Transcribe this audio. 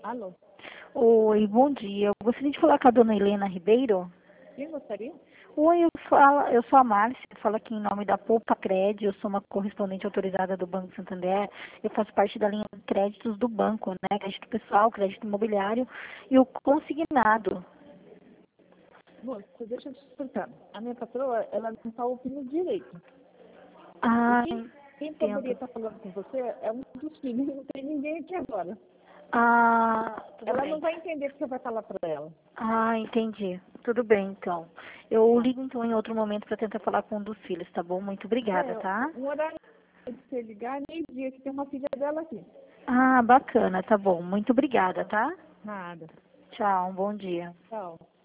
Alô? Oi, bom dia. Eu gostaria de falar com a dona Helena Ribeiro. Quem gostaria? Oi, eu sou a Márcia, eu falo aqui em nome da Poupa Cred, eu sou uma correspondente autorizada do Banco Santander, eu faço parte da linha de créditos do banco, né? Crédito pessoal, crédito imobiliário e o consignado. Moça, deixa eu te explicar. A minha patroa, ela não está ouvindo direito. E Ah, quem poderia entendo. estar falando com você é um dos filhos, não tem ninguém aqui agora. Ah, tudo Ela não bem. vai entender o que você vai falar para ela. Ah, entendi. Tudo bem, então. Eu Tá. ligo então em outro momento para tentar falar com um dos filhos, tá bom? Muito obrigada, tá? Um horário de você ligar, meio-dia, que tem uma filha dela aqui. Ah, bacana, tá bom. Muito obrigada, tá? Nada. Tchau, um bom dia. Tchau.